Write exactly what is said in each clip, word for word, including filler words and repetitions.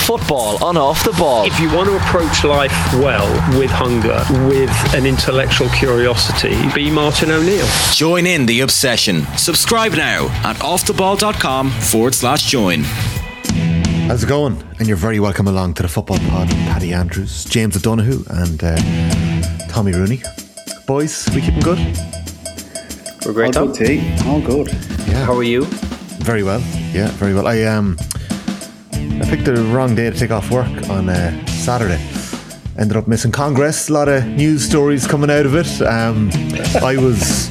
Football on Off the Ball. If you want to approach life well, with hunger, with an intellectual curiosity, be Martin O'Neill. Join in the obsession. Subscribe now at offtheball.com forward slash join. How's it going? And you're very welcome along to the Football Pod with Paddy Andrews, James O'Donoghue and uh, Tommy Rooney. Boys, we keeping good? We're great, Tom. All good, T. All good. Yeah. How are you? Very well. Yeah, very well. I um, I picked the wrong day to take off work on uh, Saturday. Ended up missing Congress. A lot of news stories coming out of it. Um, I was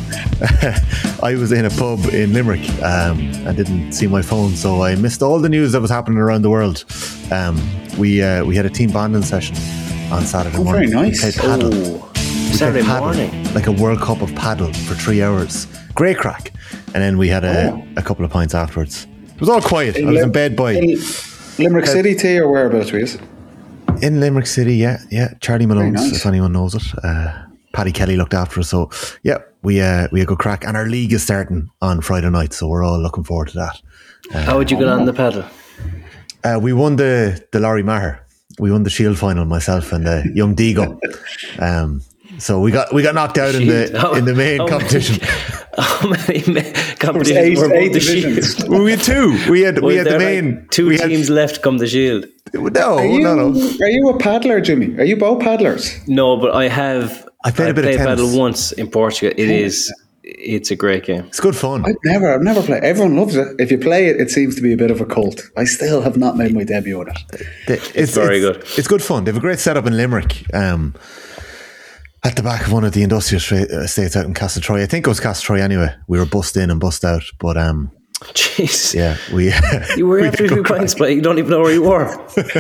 I was in a pub in Limerick um, and didn't see my phone, so I missed all the news that was happening around the world. Um, we uh, we had a team bonding session on Saturday oh, morning. Very nice. We played paddle. Oh. We Saturday paddle, morning, like a World Cup of paddle for three hours. Great crack. And then we had a, oh. a couple of pints afterwards. It was all quiet. In I was Lim- in bed by in Limerick uh, City, T, or whereabouts were you? In Limerick City, yeah, yeah. Charlie Malone's, nice. If anyone knows it. Uh, Paddy Kelly looked after us, so yeah, we uh, we had a good crack. And our league is starting on Friday night, so we're all looking forward to that. Uh, How would you get on the paddle? Uh, we won the the Laurie Maher. We won the Shield final, myself and uh, young Digo. Um, so we got we got knocked out in the how, in the main how competition. Many, how many competitions eight, were eight the Shield? Well, we had two. We had we had the main like two teams had, left come the Shield. No, are you, no, no. Are you a paddler, Jimmy? Are you both paddlers? No, but I have. I played I a bit played of tennis. paddle once in Portugal. It is. It's a great game. It's good fun. I've never, I've never played. Everyone loves it. If you play it, it seems to be a bit of a cult. I still have not made my debut on it. It's, it's very it's, good. It's good fun. They have a great setup in Limerick. Um, at the back of one of the industrial estates out in Castletroy. I think it was Castletroy anyway. We were bussed in and bussed out, but um, jeez, yeah, we you were we after a few pints, but you don't even know where you were.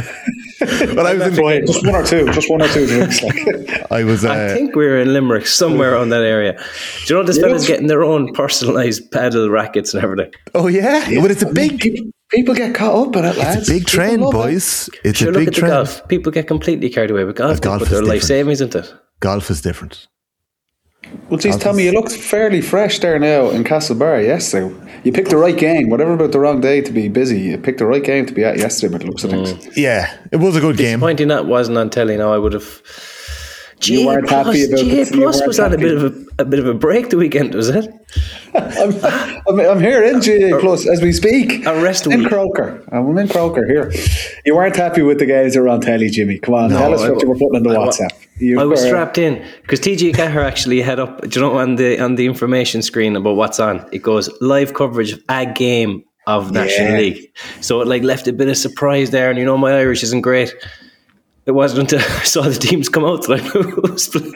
Well, I was in Boy, just one or two, just one or two drinks. Like. I was. Uh, I think we were in Limerick, somewhere on that area. Do you know this yeah. fella's getting their own personalised paddle rackets and everything? Oh yeah, yeah. But it's a I big. Mean, people, people get caught up in it, lads. It's a big trend, boys. It. It's sure, a look big at trend. The golf. People get completely carried away with golf, golf but their life savings, isn't it? Golf is different. Well, geez, Tommy, you looked fairly fresh there now in Castlebar yesterday. You picked the right game. Whatever about the wrong day to be busy, you picked the right game to be at yesterday, but it looks of things. Mm. Yeah, it was a good game. Disappointing that wasn't on telly. Now I would have. G A you weren't plus, happy about G A the, plus was on a bit of a, a bit of a break the weekend, was it? I'm, I'm, I'm here in G A plus as we speak. A rest in week. Croker. I'm in Croker here. You weren't happy with the guys who were on telly, Jimmy. Come on, no, tell us I, what you were putting on the I, WhatsApp. You I was were, strapped in because T J Cahir actually had up. Do you know on the on the information screen about what's on? It goes live coverage of a game of National yeah. League. So it like left a bit of surprise there, and you know my Irish isn't great. It wasn't until I saw the teams come out that I knew who was playing.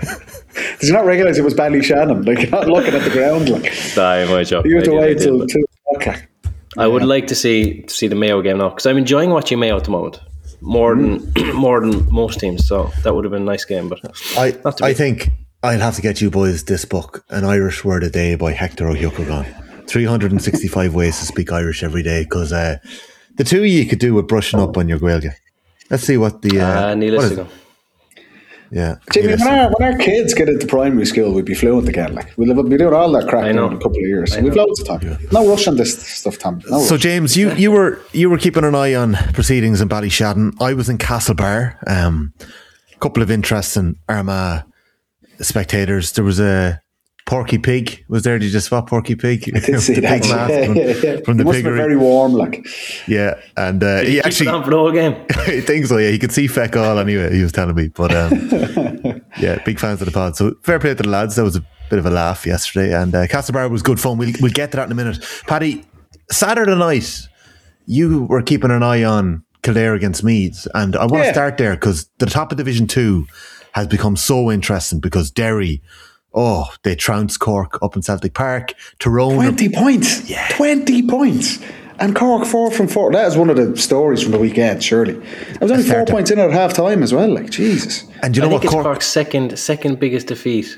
Did you not realise it was Ballyshannon? Like, you're not looking at the ground. Like, nah, my job. You have to wait till two o'clock. I would like to see to see the Mayo game now because I'm enjoying watching Mayo at the moment more mm. than more than most teams. So that would have been a nice game. But I I think I'll have to get you boys this book, An Irish Word a Day by Hector O'Huckagon. three hundred sixty-five ways to speak Irish every day because uh, the two of you could do with brushing up on your Gaeilge. Let's see what the... Uh, uh, what is yeah. Jimmy, when our, when our kids get into primary school, we'd be fluent again. Like We'll be doing all that crap in a couple of years. We've loads of time. Yeah. No rush on this stuff, Tom. No so, rush. James, you, you were you were keeping an eye on proceedings in Ballyshannon. I was in Castlebar. Um, a couple of interesting Armagh spectators. There was a... Porky Pig was there. Did you just spot Porky Pig? I did see the that. Pig mask yeah, from, yeah, yeah. from the must piggery. Be very warm, like. Yeah, and uh, he, he actually on for the whole game. I think so. Yeah, he could see feck all anyway. He was telling me, but um, yeah, big fans of the pod. So fair play to the lads. That was a bit of a laugh yesterday, and uh, Castlebar was good fun. We'll we'll get to that in a minute. Paddy, Saturday night, you were keeping an eye on Kildare against Meads, and I want to yeah. start there because the top of Division Two has become so interesting because Derry. Oh, they trounced Cork up in Celtic Park. Tyrone. twenty points. Yeah. twenty points. And Cork four from four. That is one of the stories from the weekend, surely. It was only four to. points in at half time as well. Like, Jesus. And do you know I what think Cork? It's Cork's second, second biggest defeat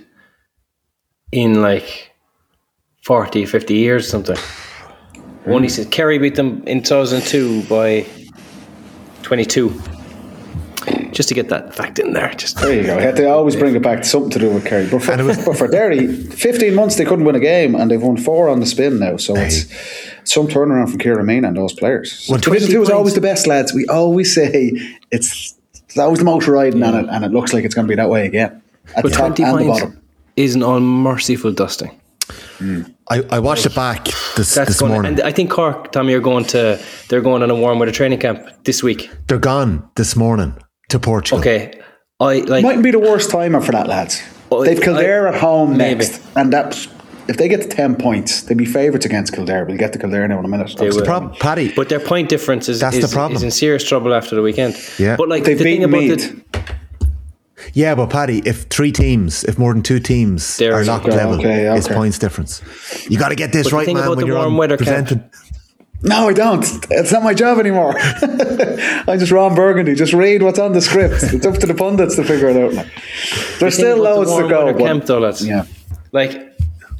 in like forty, fifty years or something. Mm. Only said Kerry beat them in two thousand two by twenty-two. just to get that fact in there. Just There you go. They always bring it back to something to do with Kerry. But for, but for Derry, fifteen months they couldn't win a game, and they've won four on the spin now. So hey. it's some turnaround from Kieran Meana and those players. So well, Division Two is always the best, lads. We always say it's, it's always the most riding, yeah. and, it, and it looks like it's going to be that way again. At but the top and the bottom. Is an unmerciful dusting. Mm. I, I watched it back this, this gonna, morning. And I think Cork, Tommy, are going to they're going on a warm weather training camp this week. They're gone this morning to Portugal. Okay. I like mightn't be the worst timer for that, lads. I, They've Kildare I, at home maybe. next. And that if they get to ten points, they'd be favourites against Kildare. We'll get to Kildare now in a minute. That's the problem, Paddy. But their point difference is, That's is, the problem. is in serious trouble after the weekend. Yeah. But like They've the thing about the Yeah, but Paddy, if three teams, if more than two teams there are locked level, okay, okay. it's points difference. You got to get this but right, man, when you're on weather presenting. Camp. No, I don't. It's not my job anymore. I'm just Ron Burgundy. Just read what's on the script. It's up to the pundits to figure it out now. There's the still loads the to go. But, camp, though, lads. Yeah. Like,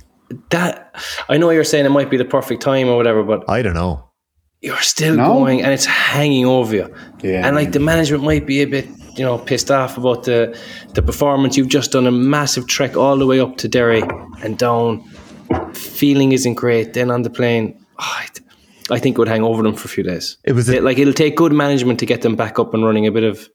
that, I know you're saying it might be the perfect time or whatever, but I don't know. You're still no? going and it's hanging over you. Yeah. And like the management might be a bit, you know, pissed off about the the performance. You've just done a massive trek all the way up to Derry and down. Feeling isn't great. Then on the plane, oh, I, I think it would hang over them for a few days. It was a, it, like it'll take good management to get them back up and running. A bit of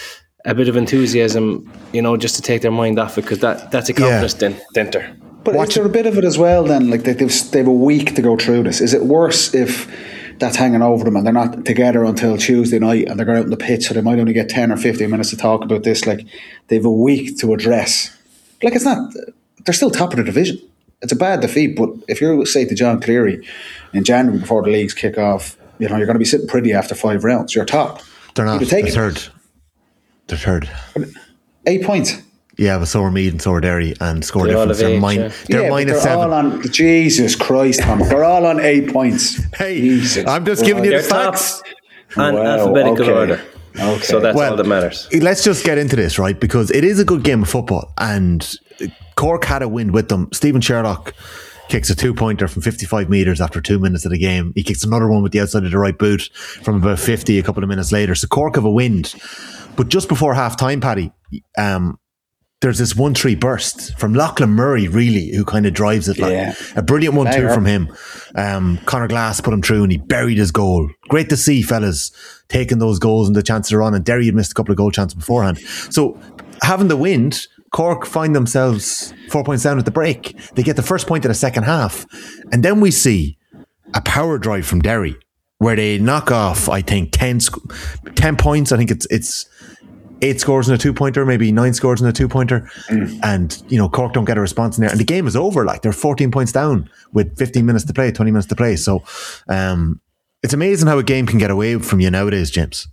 a bit of enthusiasm, you know, just to take their mind off it, because that that's a confidence yeah. denter. But Watch is there a bit of it as well? Then, like they've they've a week to go through this. Is it worse if that's hanging over them and they're not together until Tuesday night and they're going out on the pitch, so they might only get ten or fifteen minutes to talk about this? Like they've a week to address. Like it's not, they're still top of the division. It's a bad defeat, but if you're, say, to John Cleary in January before the leagues kick off, you know, you're going to be sitting pretty after five rounds. You're top. They're not. They're third. They're third. Eight points. Yeah, but so are Meath and so are Derry, and score they're difference. They're, eight, min- yeah. they're yeah, minus they're seven. All on, Jesus Christ, Tom. They're all on eight points. Hey, Jesus. I'm just giving you the facts. And wow, alphabetical okay. order. Okay. So that's well, all that matters. Let's just get into this, right? Because it is a good game of football, and Cork had a win with them. Stephen Sherlock kicks a two-pointer from fifty-five metres after two minutes of the game. He kicks another one with the outside of the right boot from about fifty a couple of minutes later. So Cork have a win. But just before half-time, Paddy, um, there's this one three burst from Lachlan Murray, really, who kind of drives it. Like yeah. a brilliant one two from him. Um, Conor Glass put him through and he buried his goal. Great to see, fellas, taking those goals and the chances are on. And Derry had missed a couple of goal chances beforehand. So having the wind, Cork find themselves four points down at the break. They get the first point of the second half. And then we see a power drive from Derry where they knock off, I think, ten, ten points. I think it's it's eight scores in a two-pointer, maybe nine scores in a two-pointer. Mm. And, you know, Cork don't get a response in there. And the game is over. Like, they're fourteen points down with fifteen minutes to play, twenty minutes to play. So um, it's amazing how a game can get away from you nowadays, James.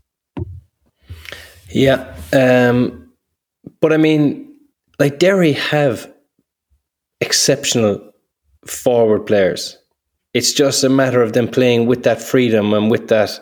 Yeah. Um, but, I mean, like, Derry have exceptional forward players. It's just a matter of them playing with that freedom and with that...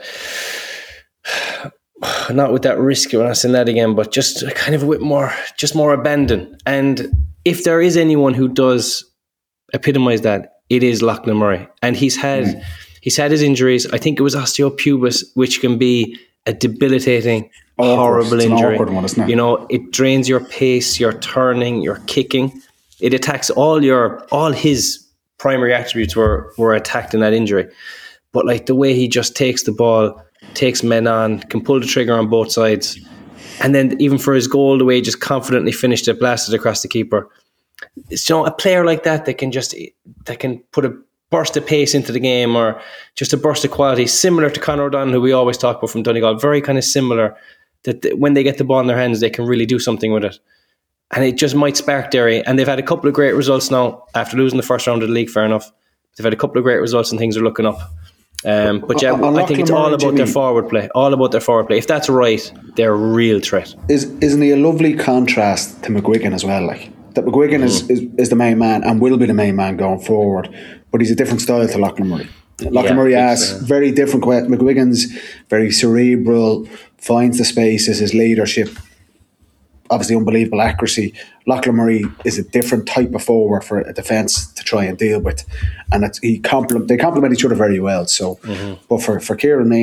not with that risk, when I say that again, but just kind of with more, just more abandon. And if there is anyone who does epitomise that, it is Lachlan Murray. And he's had, mm. he's had his injuries. I think it was osteopubis, which can be a debilitating, oh, horrible injury. One, isn't it? You know, it drains your pace, your turning, your kicking. It attacks all your, all his primary attributes were were attacked in that injury. But like the way he just takes the ball, takes men on, can pull the trigger on both sides. And then even for his goal, the way he just confidently finished it, blasted across the keeper. It's, you know, a player like that that can just, that can put a burst of pace into the game, or just a burst of quality, similar to Conor O'Donnell, who we always talk about from Donegal, very kind of similar, that when they get the ball in their hands, they can really do something with it. And it just might spark Derry. And they've had a couple of great results now after losing the first round of the league, fair enough. They've had a couple of great results and things are looking up. Um, but yeah, I think it's all about their forward play. All about their forward play. If that's right, they're a real threat. Is, isn't he a lovely contrast to McGuigan as well? Like that McGuigan mm. is, is, is the main man and will be the main man going forward, but he's a different style to Lachlan Murray. Lachlan yeah, Murray asks so. very different questions. McGuigan's very cerebral, finds the spaces, his leadership, obviously unbelievable accuracy. Lachlan Murray is a different type of forward for a defence to try and deal with, and it's, he complement they complement each other very well. So, mm-hmm. but for for Kieran Meana,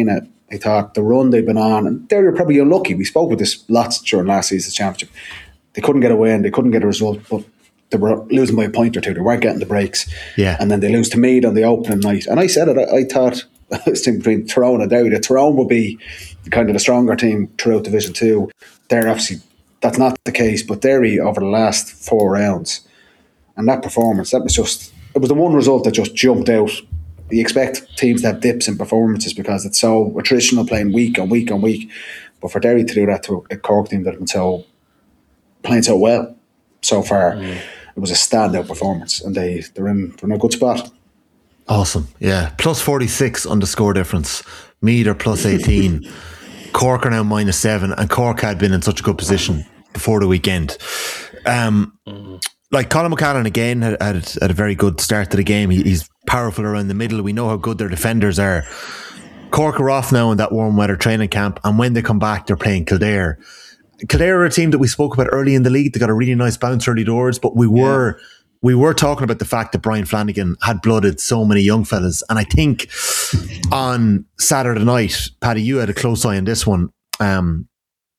I thought the run they've been on, and they were probably unlucky. We spoke with this lots during last season's championship. They couldn't get a win, they couldn't get a result, but they were losing by a point or two. They weren't getting the breaks. Yeah. And then they lose to Meath on the opening night. And I said it, I, I thought, I was thinking between Tyrone and Derry, that Tyrone would be kind of the stronger team throughout Division two. They're obviously, that's not the case, but Derry over the last four rounds, and that performance, that was just, it was the one result that just jumped out. You expect teams to have dips in performances because it's so attritional, playing week on week on week. But for Derry to do that to a Cork team that has been so playing so well so far, mm. it was a standout performance, and they they're in they're in a good spot. Awesome, yeah. Plus forty-six on the score difference. Meath are plus eighteen. Cork are now minus seven, and Cork had been in such a good position before the weekend. Um, mm. Like Colin McCallan again had, had, had a very good start to the game. He, he's powerful around the middle. We know how good their defenders are. Cork are off now in that warm weather training camp, and when they come back, they're playing Kildare. Kildare are a team that we spoke about early in the league. They got a really nice bounce early doors, but we were yeah. we were talking about the fact that Brian Flanagan had blooded so many young fellas. And I think on Saturday night, Paddy, you had a close eye on this one. Um,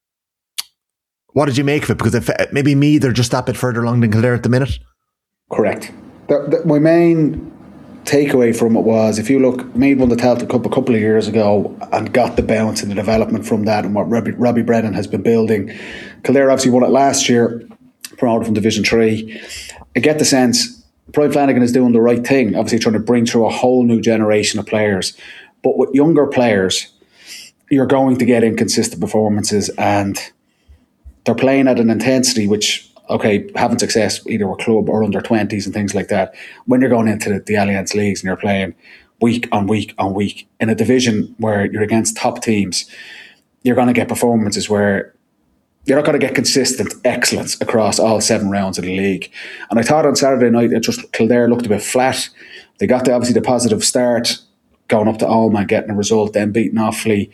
what did you make of it? Because if maybe me, they're just that bit further along than Kildare at the minute. Correct. The, the, my main takeaway from it was, if you look, Meath won the Tailteann Cup a couple of years ago and got the bounce and the development from that and what Robbie, Robbie Brennan has been building. Kildare obviously won it last year, promoted from Division three. I get the sense Brian Flanagan is doing the right thing, obviously trying to bring through a whole new generation of players. But with younger players, you're going to get inconsistent performances, and they're playing at an intensity which, okay, having success either with club or under twenties and things like that, when you're going into the, the Alliance Leagues and you're playing week on week on week in a division where you're against top teams, you're going to get performances where you're not going to get consistent excellence across all seven rounds of the league. And I thought on Saturday night, it just Kildare looked a bit flat. They got the, obviously the positive start, going up to Alma, getting a result, then beating Offaly.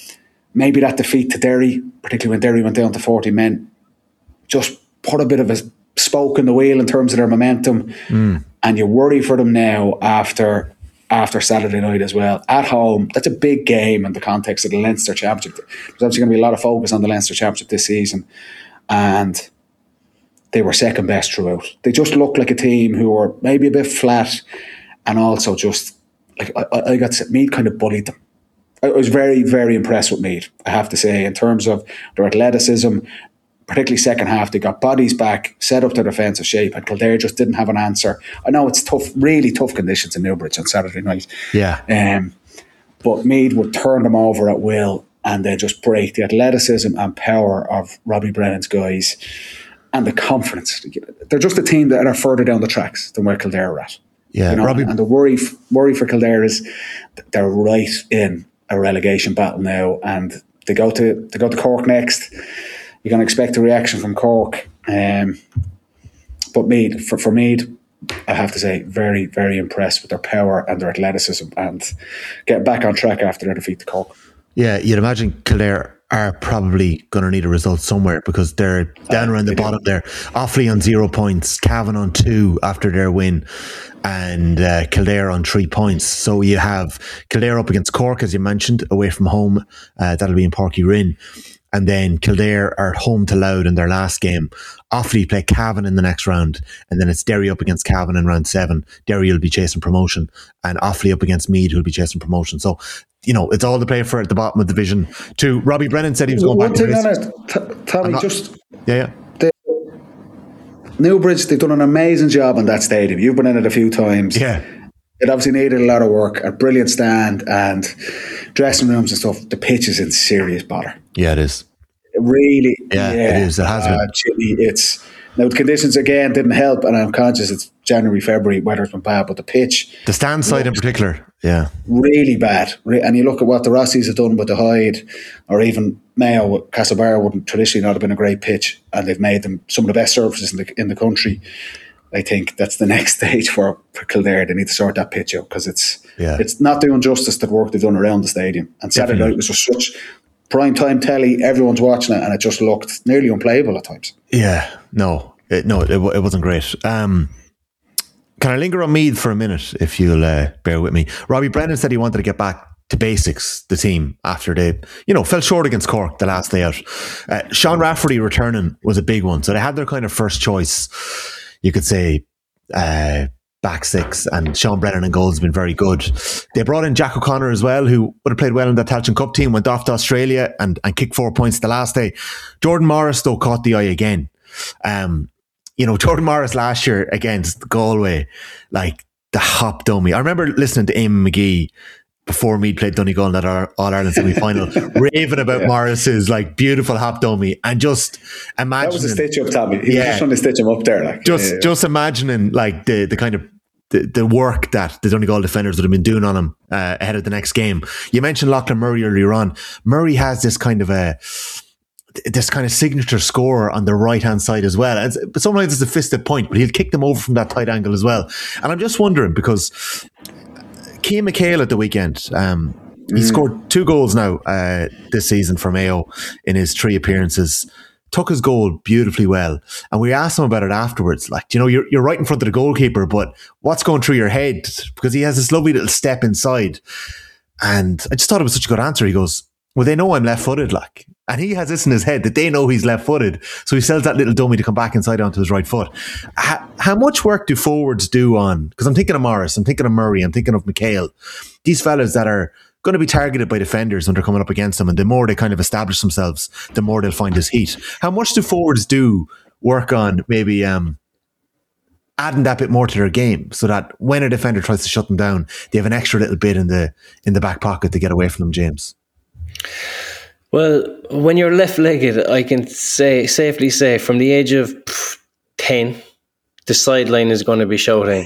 Maybe that defeat to Derry, particularly when Derry went down to forty men, just put a bit of a spoke in the wheel in terms of their momentum. Mm. And you worry for them now after after Saturday night as well. At home, that's a big game in the context of the Leinster Championship. There's obviously going to be a lot of focus on the Leinster Championship this season. And they were second best throughout. They just looked like a team who were maybe a bit flat, and also just, like I, I got to, Meath kind of bullied them. I was very, very impressed with Meath, I have to say, in terms of their athleticism, particularly second half. They got bodies back, set up their defensive shape, and Kildare just didn't have an answer. I know it's tough, really tough conditions in Newbridge on Saturday night. Yeah. Um, but Meath would turn them over at will and then just break the athleticism and power of Robbie Brennan's guys and the confidence. They're just a team that are further down the tracks than where Kildare are at. Yeah, you know? Robbie. And the worry, worry for Kildare is they're right in a relegation battle now, and they go to they go to Cork next. You're going to expect a reaction from Cork. Um, but Meath, for, for Meath, I have to say, very, very impressed with their power and their athleticism and getting back on track after their defeat to Cork. Yeah, you'd imagine Kildare are probably going to need a result somewhere because they're down uh, around the bottom do. there. Offaly on zero points, Cavan on two after their win, and uh, Kildare on three points. So you have Kildare up against Cork, as you mentioned, away from home. Uh, that'll be in Páirc Uí Rinn. And then Kildare are at home to Louth in their last game. Offaly play Cavan in the next round. And then it's Derry up against Cavan in round seven. Derry will be chasing promotion. And Offaly up against Meath, who'll be chasing promotion. So, you know, it's all to play for at the bottom of Division two. Robbie Brennan said he was going One back thing to on it, T- Tommy, not, just... Yeah, yeah. The, Newbridge, they've done an amazing job in that stadium. You've been in it a few times. Yeah. It obviously needed a lot of work, a brilliant stand and dressing rooms and stuff. The pitch is in serious bother. Yeah, it is. Really, yeah, yeah, it is. It has uh, been. Jimmy, it's now the conditions again didn't help, and I'm conscious it's January, February, weather's been bad, but the pitch, the stand side in particular, yeah, really bad. And you look at what the Rossies have done with the Hyde, or even Mayo, Castlebar wouldn't traditionally not have been a great pitch, and they've made them some of the best surfaces in the in the country. I think that's the next stage for, for Kildare. They need to sort that pitch out because it's yeah. it's not doing justice to the work they've done around the stadium. And Saturday night was just such prime time telly, everyone's watching it, and it just looked nearly unplayable at times. Yeah, no, it, no, it, it wasn't great. Um, can I linger on Meath for a minute, if you'll uh, bear with me? Robbie Brennan said he wanted to get back to basics, the team, after they, you know, fell short against Cork the last day out. Uh, Sean Rafferty returning was a big one. So they had their kind of first choice, you could say, uh, back six, and Sean Brennan and goals has been very good. They brought in Jack O'Connor as well, who would have played well in the Tailteann Cup team, went off to Australia and, and kicked four points the last day. Jordan Morris, though, caught the eye again. Um, you know, Jordan Morris last year against Galway, like the hop dummy. I remember listening to Eamon McGee before Meath played Donegal in that All-Ireland semi-final, raving about yeah. Morris's like beautiful hop dummy, and just imagining that was a stitch up, Tommy. He yeah, was just trying to stitch him up there, like just yeah. just imagining like the the kind of the, the work that the Donegal defenders would have been doing on him uh, ahead of the next game. You mentioned Lachlan Murray earlier on. Murray has this kind of a this kind of signature score on the right hand side as well. It's, but sometimes it's a fisted point, but he'll kick them over from that tight angle as well. And I'm just wondering, because Cian McHale at the weekend, um, he mm. scored two goals now uh, this season for Mayo in his three appearances. Took his goal beautifully well, and we asked him about it afterwards. Like, you know, you're you're right in front of the goalkeeper, but what's going through your head? Because he has this lovely little step inside, and I just thought it was such a good answer. He goes, "Well, they know I'm left-footed, like," and he has this in his head that they know he's left-footed, so he sells that little dummy to come back inside onto his right foot. How, how much work do forwards do on? Because I'm thinking of Morris, I'm thinking of Murray, I'm thinking of McHale. These fellas that are going to be targeted by defenders when they're coming up against them, and the more they kind of establish themselves, the more they'll find his heat. How much do forwards do work on maybe um, adding that bit more to their game, so that when a defender tries to shut them down, they have an extra little bit in the in the back pocket to get away from them, James? Well, when you're left-legged, I can say safely say from the age of pff, ten, the sideline is going to be shouting,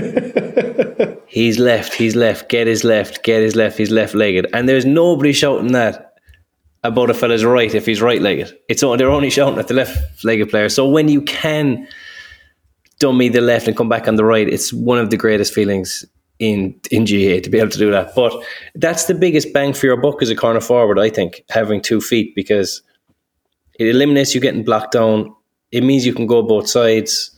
he's left, he's left, get his left, get his left, he's left-legged. And there's nobody shouting that about a fella's right if he's right-legged. It's only, they're only shouting at the left-legged player. So when you can dummy the left and come back on the right, it's one of the greatest feelings in in G A A to be able to do that. But that's the biggest bang for your buck as a corner forward, I think, having two feet, because it eliminates you getting blocked down. It means you can go both sides.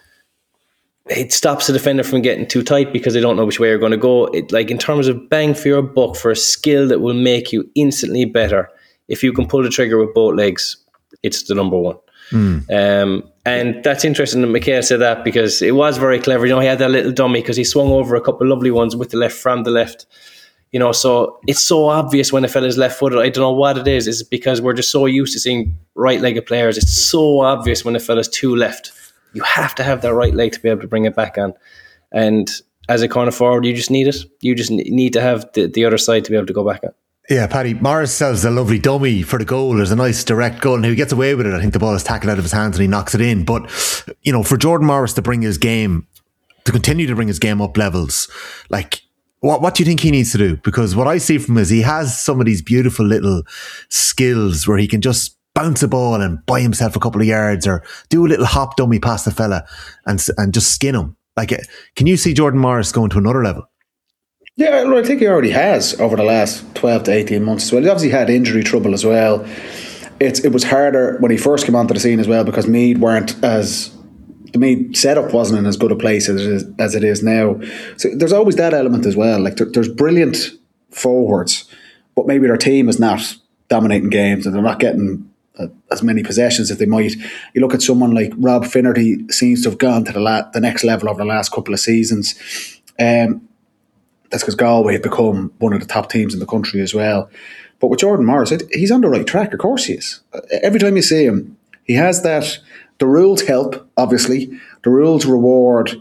It stops the defender from getting too tight because they don't know which way you're going to go. It, like, in terms of bang for your buck, for a skill that will make you instantly better, if you can pull the trigger with both legs, it's the number one. Mm. Um, and that's interesting that McHale said that, because it was very clever. You know, he had that little dummy because he swung over a couple of lovely ones with the left from the left. You know, so it's so obvious when a fella's left-footed. I don't know what it is. It's because we're just so used to seeing right-legged players. It's so obvious when a fella's too left. You have to have that right leg to be able to bring it back on. And as a corner forward, you just need it. You just need to have the, the other side to be able to go back on. Yeah, Paddy, Morris sells a lovely dummy for the goal. There's a nice direct goal, and he gets away with it. I think the ball is tackled out of his hands and he knocks it in. But, you know, for Jordan Morris to bring his game, to continue to bring his game up levels, like, what what do you think he needs to do? Because what I see from him is he has some of these beautiful little skills where he can just bounce a ball and buy himself a couple of yards, or do a little hop dummy past the fella and and just skin him. Like, can you see Jordan Morris going to another level? Yeah, well, I think he already has over the last twelve to eighteen months as well. He obviously had injury trouble as well. It's It was harder when he first came onto the scene as well, because Meath weren't as... The Meath setup wasn't in as good a place as it is, as it is now. So there's always that element as well. Like, there, there's brilliant forwards, but maybe their team is not dominating games and they're not getting uh, as many possessions as they might. You look at someone like Rob Finnerty, seems to have gone to the, la- the next level over the last couple of seasons. Um That's because Galway have become one of the top teams in the country as well. But with Jordan Morris, he's on the right track. Of course he is. Every time you see him, he has that. The rules help, obviously. The rules reward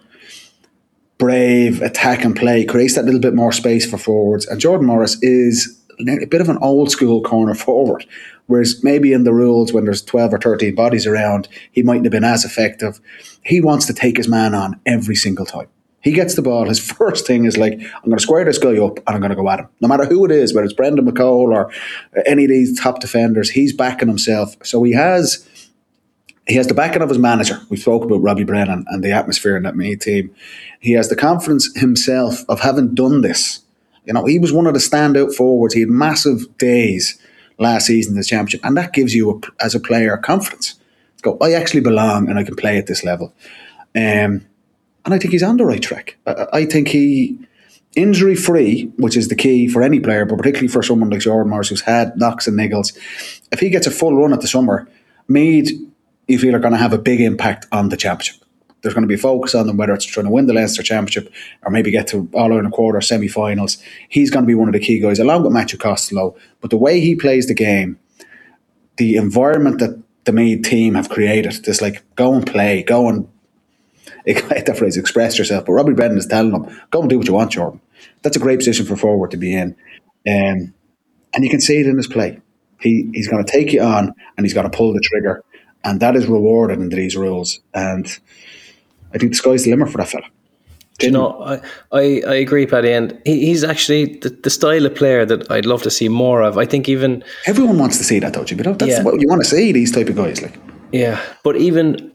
brave attack and play, creates that little bit more space for forwards. And Jordan Morris is a bit of an old school corner forward. Whereas maybe in the rules, when there's twelve or thirteen bodies around, he mightn't have been as effective. He wants to take his man on every single time. He gets the ball, his first thing is like, I'm going to square this guy up and I'm going to go at him. No matter who it is, whether it's Brendan McCole or any of these top defenders, he's backing himself. So he has he has the backing of his manager. We spoke about Robbie Brennan and the atmosphere in that Meath team. He has the confidence himself of having done this. You know, he was one of the standout forwards. He had massive days last season in the championship, and that gives you, a, as a player, confidence. Go, I actually belong and I can play at this level. Um And I think he's on the right track. I, I think he injury free, which is the key for any player, but particularly for someone like Jordan Morris who's had knocks and niggles. If he gets a full run at the summer, Meath, you feel, are going to have a big impact on the championship. There's going to be a focus on them, whether it's trying to win the Leinster Championship or maybe get to All-Ireland quarter semi-finals. He's going to be one of the key guys, along with Matthew Costello. But the way he plays the game, the environment that the Meath team have created, this like, go and play, go and, I hate that phrase, express yourself. But Robbie Brennan is telling them, go and do what you want, Jordan. That's a great position for forward to be in. Um, and you can see it in his play. He He's going to take you on and he's going to pull the trigger. And that is rewarded under these rules. And I think the sky's the limit for that fella. Do you know, I, I, I agree, Paddy. And he, he's actually the, the style of player that I'd love to see more of. I think even... Everyone wants to see that, don't you? But that's yeah. what you want to see, these type of guys. Like, yeah, but even...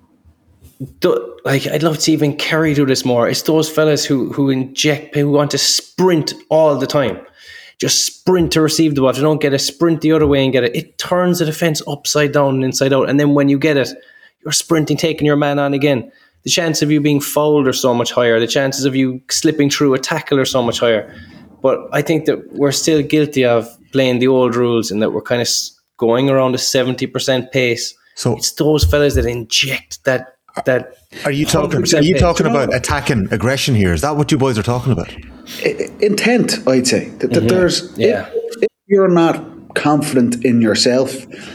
Do, like I'd love to see even Kerry do this more. It's those fellas who, who inject, who want to sprint all the time. Just sprint to receive the ball. If you don't get it, sprint the other way and get it. It turns the defence upside down and inside out. And then when you get it, you're sprinting, taking your man on again. The chance of you being fouled are so much higher. The chances of you slipping through a tackle are so much higher. But I think that we're still guilty of playing the old rules and that we're kind of going around a seventy percent pace. So it's those fellas that inject that. that are you talking? Are you talking about attacking aggression here? Is that what you boys are talking about? Intent, I'd say. That, that mm-hmm. there's yeah. if, if you're not confident in yourself,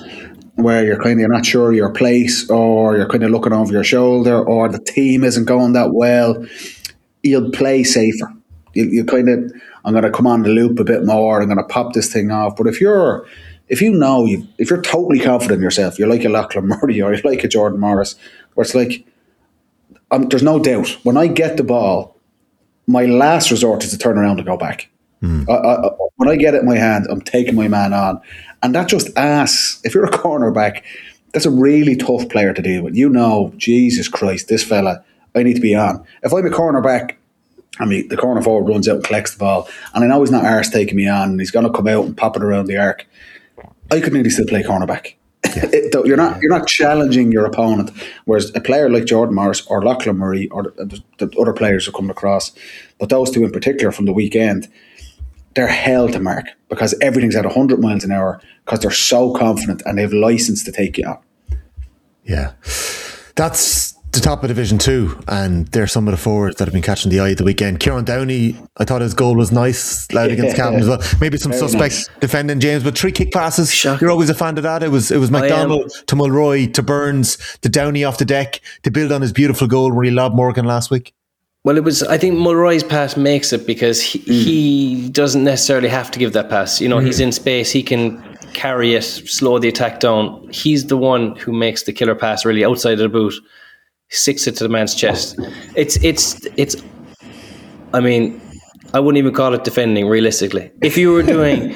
where you're kind of you're not sure of your place, or you're kind of looking over your shoulder, or the team isn't going that well, you'll play safer. You, you kind of, I'm going to come on the loop a bit more. I'm going to pop this thing off. But if you're, if you know, you, if you're totally confident in yourself, you're like a Lachlan Murray or you're like a Jordan Morris, where it's like, um, there's no doubt when I get the ball, my last resort is to turn around and go back. Mm. I, I, when I get it in my hand, I'm taking my man on. And that just asks, if you're a cornerback, that's a really tough player to deal with. You know, Jesus Christ, this fella, I need to be on. If I'm a cornerback, I mean, the corner forward runs out and collects the ball, and I know he's not arse taking me on, and he's going to come out and pop it around the arc, I could nearly still play cornerback. Yeah. it, you're not you're not challenging your opponent. Whereas a player like Jordan Morris or Lachlan Murray or the, the other players who come across, but those two in particular from the weekend, they're hell to mark because everything's at one hundred miles an hour because they're so confident and they have license to take you out. Yeah. That's the top of Division two, and they're some of the forwards that have been catching the eye of the weekend. Kieran Downey, I thought his goal was nice, loud against Cavan as well. Maybe some Very suspect nice. defending James, but three kick passes. Shocking. You're always a fan of that. It was it was McDonald to Mulroy to Burns to Downey off the deck to build on his beautiful goal where he lobbed Morgan last week. Well, it was. I think Mulroy's pass makes it because he, mm. he doesn't necessarily have to give that pass. You know, mm. he's in space. He can carry it, slow the attack down. He's the one who makes the killer pass really outside of the boot. Six it to the man's chest. It's it's it's. I mean, I wouldn't even call it defending. Realistically, if you were doing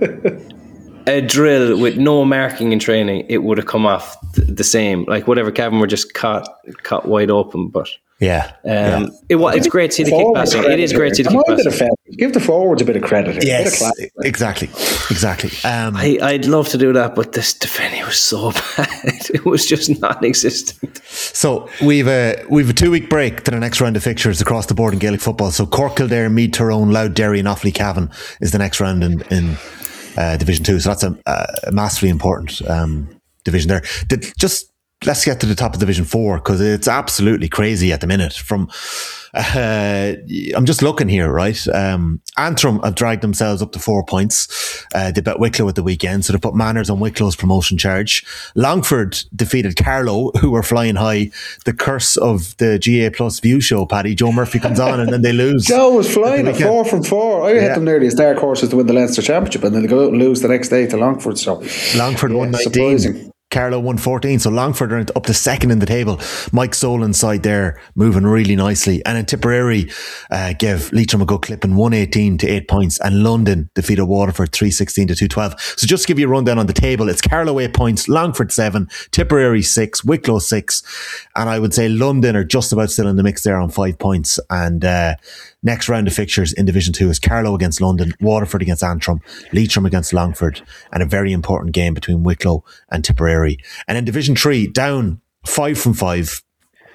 a drill with no marking in training, it would have come off th- the same. Like whatever, Cavan were just caught caught wide open. But yeah, um, yeah. It was. It's great to see the kick passing. It is great to see the kick passing. Give the forwards a bit of credit here. Yes, bit of exactly, exactly. Um, I, I'd love to do that, but this defending was so bad. It was just non-existent. So we've a we've a two week break to the next round of fixtures across the board in Gaelic football. So Cork, Kildare, Meath, Tyrone, Louth, Derry, and Offaly Cavan is the next round in in uh, Division Two. So that's a, a massively important um, division there. Did, just let's get to the top of Division Four because it's absolutely crazy at the minute. From uh, I'm just looking here, right? Um, Antrim have dragged themselves up to four points. Uh, they bet Wicklow at the weekend, so they put Manners on Wicklow's promotion charge. Longford defeated Carlow, who were flying high. The curse of the G A Plus View show, Paddy. Joe Murphy comes on and then they lose. Joe was flying at four from four. I yeah. had them nearly as dark horses to win the Leinster Championship, and then they go out and lose the next day to Longford. So Longford yeah, won nineteen. Surprising. Carlow one fourteen, so Longford are up to second in the table. Mike Solan's side there moving really nicely, and in Tipperary uh, gave Leitrim a good clip in one eighteen to eight points, and London defeated Waterford three sixteen to two twelve. So just to give you a rundown on the table, it's Carlow eight points, Longford seven, Tipperary six, Wicklow six, and I would say London are just about still in the mix there on five points. And uh, next round of fixtures in Division two is Carlow against London, Waterford against Antrim, Leitrim against Longford, and a very important game between Wicklow and Tipperary. And in Division three, down five from five,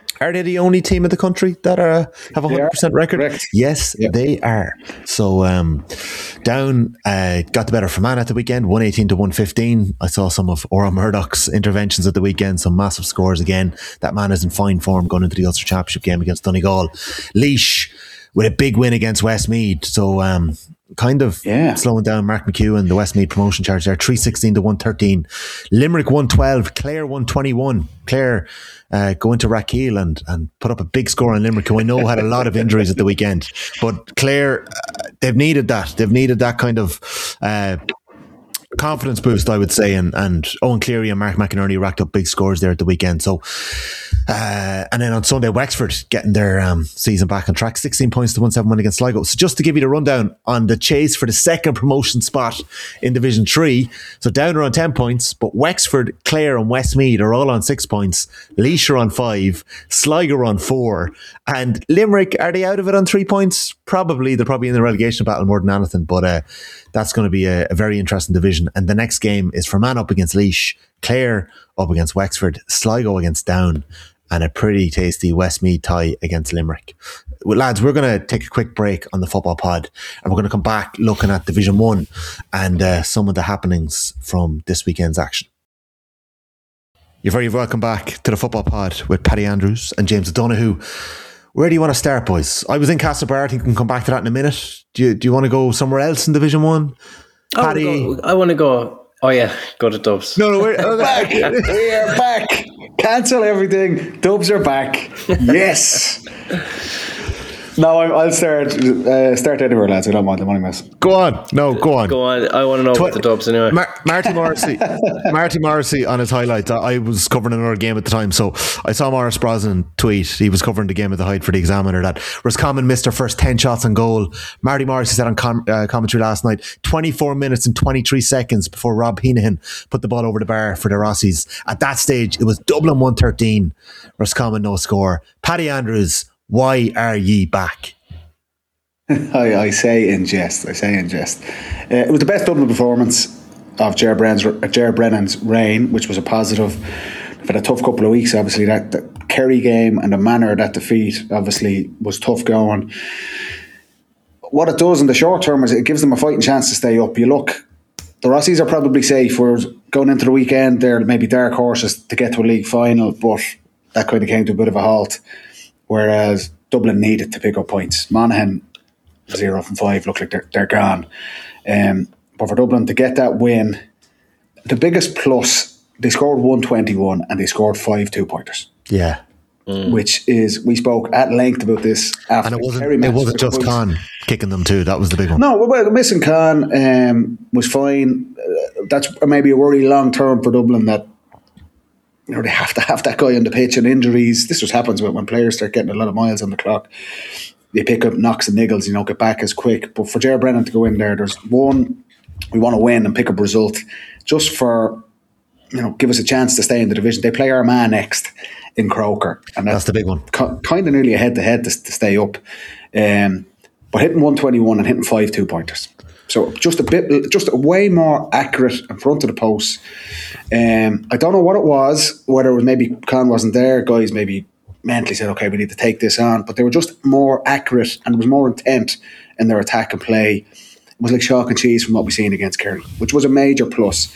Are they the only team in the country that are have a one hundred percent record? Correct. Yes, Yep. they are. So um, Down uh, got the better for Man at the weekend, one eighteen to one fifteen. I saw some of Oran Murdoch's interventions at the weekend, some massive scores again. That man is in fine form going into the Ulster Championship game against Donegal. Laois with a big win against Westmeath. So um, kind of Yeah. slowing down Mark McEwen, the Westmeath promotion charge there, three sixteen to one thirteen. Limerick one twelve, Clare one twenty-one. Clare uh, go into Rathkeale and, and put up a big score on Limerick, who I know had a lot of injuries at the weekend. But Clare, uh, they've needed that. They've needed that kind of uh, confidence boost, I would say. And, and Owen Cleary and Mark McInerney racked up big scores there at the weekend. So, uh, and then on Sunday, Wexford getting their um, season back on track, sixteen points to one seventy-one against Sligo. So just to give you the rundown on the chase for the second promotion spot in Division three. So Down are on ten points, but Wexford, Clare and Westmeath are all on six points. Laois are on five, Sligo are on four, and Limerick, are they out of it on three points? Probably. They're probably in the relegation battle more than anything, but uh, that's going to be a, a very interesting division. And the next game is Fermanagh up against Laois, Clare up against Wexford, Sligo against Down, and a pretty tasty Westmeath tie against Limerick. Well, lads, we're going to take a quick break on the football pod, and we're going to come back looking at Division one and uh, some of the happenings from this weekend's action. You're very welcome back to the football pod with Paddy Andrews and James O'Donoghue. Where do you want to start, boys? I was in Castlebar. I think we can come back to that in a minute. Do you, do you want to go somewhere else in Division one? Paddy? I want to go. Oh yeah, go to Dubs. No, no, we're Back. We're back. Cancel everything. Dubs are back. Yes. No, I'm, I'll start uh, start anywhere, lads. I don't mind the money mess. Go on. No, go on. Go on. I want to know Tw- about the Dubs anyway. Mar- Marty Morrissey, Marty Morrissey on his highlights. I, I was covering another game at the time, so I saw Maurice Brosnan tweet. He was covering the game at the height for the Examiner that Roscommon missed their first ten shots on goal. Marty Morrissey said on com- uh, commentary last night, twenty-four minutes and twenty-three seconds before Rob Heenahan put the ball over the bar for the Rossies. At that stage, it was Dublin one thirteen, Roscommon no score. Paddy Andrews, why are ye back? I, I say in jest. I say in jest. Uh, it was the best Dublin performance of Ger Brennan's, uh, Ger Brennan's reign, which was a positive. They've had a tough couple of weeks, obviously. That the Kerry game and the manner of that defeat, obviously, was tough going. What it does in the short term is it gives them a fighting chance to stay up. You look, the Rossies are probably safe. We're going into the weekend. They're maybe dark horses to get to a league final, but that kind of came to a bit of a halt. Whereas Dublin needed to pick up points. Monaghan, zero from five, look like they're, they're gone. Um, but for Dublin to get that win, the biggest plus, they scored one twenty-one and they scored five two-pointers. Yeah. Mm. Which is, we spoke at length about this after And it the wasn't, Kerry it match. wasn't just Khan kicking them too. That was the big one. No, well, missing Khan um, was fine. Uh, that's maybe a worry long term for Dublin that you know they have to have that guy on the pitch and injuries. This just happens when, when players start getting a lot of miles on the clock. They pick up knocks and niggles, you know, get back as quick. But for Ger Brennan to go in there, there's one, we want to win and pick up a result just for, you know, give us a chance to stay in the division. They play Armagh next in Croker. And that's the big one. Kind of nearly a head-to-head to, to stay up. Um, but hitting one twenty-one and hitting five two-pointers. So just a bit, just a way more accurate in front of the post. Um, I don't know what it was, whether it was maybe Khan wasn't there, guys maybe mentally said, okay, we need to take this on. But they were just more accurate and there was more intent in their attack and play. It was like chalk and cheese from what we've seen against Kerry, which was a major plus.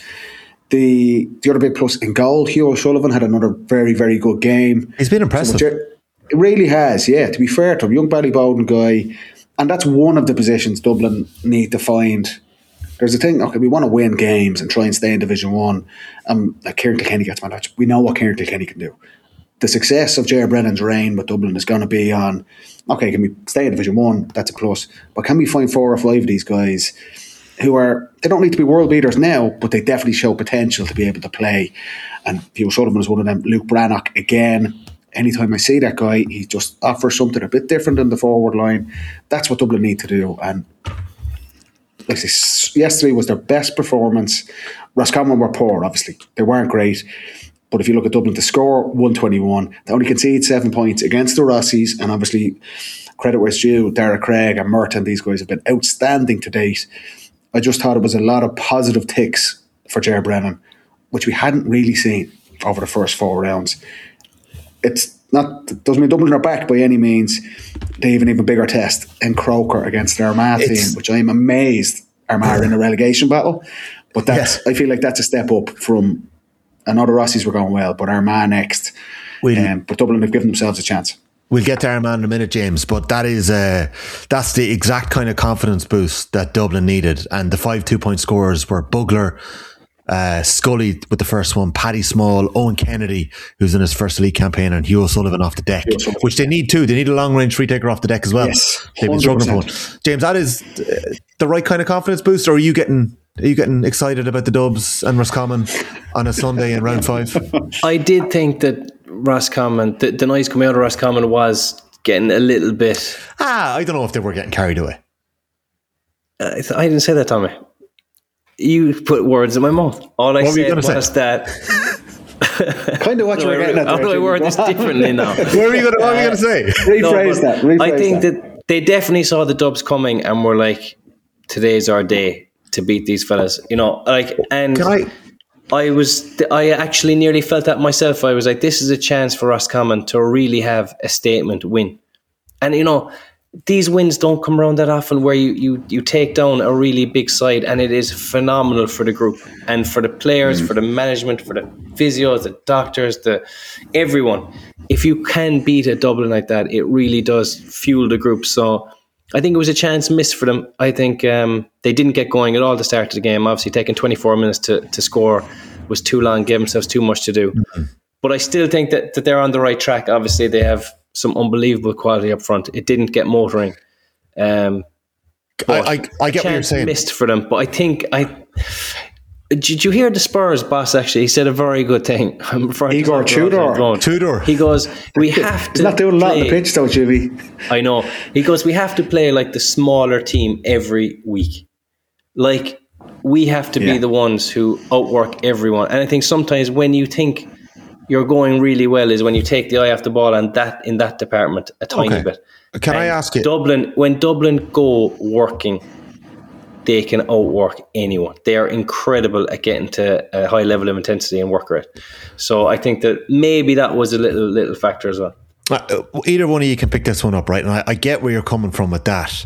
The the other big plus in goal, Hugh O'Sullivan had another very, very good game. He's been impressive. So it really has, yeah, to be fair to him. Young Ballybowden guy. And that's one of the positions Dublin need to find. There's a thing, okay, we want to win games and try and stay in Division one. Um, like Kieran Kilkenny gets my match. We know what Kieran Kilkenny can do. The success of Ger Brennan's reign with Dublin is going to be on, okay, can we stay in Division one? That's a plus. But can we find four or five of these guys who are, they don't need to be world beaters now, but they definitely show potential to be able to play. And Hugh Sullivan is one of them. Luke Brannock, again, anytime I see that guy, he just offers something a bit different in the forward line. That's what Dublin need to do. And like I say, yesterday was their best performance. Roscommon were poor, obviously. They weren't great. But if you look at Dublin, to score one twenty-one, they only conceded seven points against the Rossies, and obviously, credit where it's due, Dara Craig and Merton, these guys have been outstanding to date. I just thought it was a lot of positive ticks for Ger Brennan, which we hadn't really seen over the first four rounds. It's not doesn't mean Dublin are back by any means. They have an even bigger test in Croker against the Armagh It's- team, which I'm amazed Armagh are in a relegation battle. But that's Yeah. I feel like that's a step up from. I know the Rossies were going well, but Armagh next. We'll- Um, but Dublin have given themselves a chance. We'll get to Armagh in a minute, James, but that is uh, that's the exact kind of confidence boost that Dublin needed. And the five two-point scorers were Bugler, uh, Scully with the first one, Paddy Small, Owen Kennedy, who's in his first league campaign, and Hugh O'Sullivan off the deck, which they need too. They need a long-range free taker off the deck as well. Yes, They've been struggling for one one. hundred percent. James, that is uh, the right kind of confidence boost, or are you getting... Are you getting excited about the Dubs and Roscommon on a Sunday in round five? I did think that Roscommon, the, the noise coming out of Roscommon was getting a little bit. Ah, I don't know if they were getting carried away. Uh, I th- I didn't say that, Tommy. You put words in my mouth. All I What were you said gonna say? was that. Kind of what you No, were I, getting at how there. do I Jimmy. word this differently now? What are you going to say? Rephrase No, but that. Rephrase I think that. that they definitely saw the Dubs coming and were like, "Today's our day to beat these fellas." You know, like, and Can I? I was, I actually nearly felt that myself. I was like, this is a chance for Roscommon to really have a statement win. And, you know, these wins don't come around that often where you, you, you take down a really big side, and it is phenomenal for the group and for the players, for the management, for the physios, the doctors, the everyone. If you can beat a Dublin like that, it really does fuel the group. So I think it was a chance missed for them. I think um, they didn't get going at all at the start of the game. Obviously, taking twenty-four minutes to, to score was too long, gave themselves too much to do. Mm-hmm. But I still think that, that they're on the right track. Obviously, they have some unbelievable quality up front. It didn't get motoring. Um, I, I, I get what you're chance saying. missed for them. But I think... I Did you hear the Spurs boss, actually? He said a very good thing. I'm referring to Igor Zlatan Tudor. Ibrahimovic. Tudor. He goes, we have to He's not doing a lot on the play- pitch, though, Jimmy. I know. He goes, we have to play like the smaller team every week. Like, we have to Yeah. be the ones who outwork everyone. And I think sometimes when you think you're going really well is when you take the eye off the ball and that in that department a tiny Okay. bit. Can I And ask you? Dublin, when Dublin go working, they can outwork anyone. They are incredible at getting to a high level of intensity and work rate. So I think that maybe that was a little little factor as well. Uh, either one of you can pick this one up, right? And I, I get where you're coming from with that.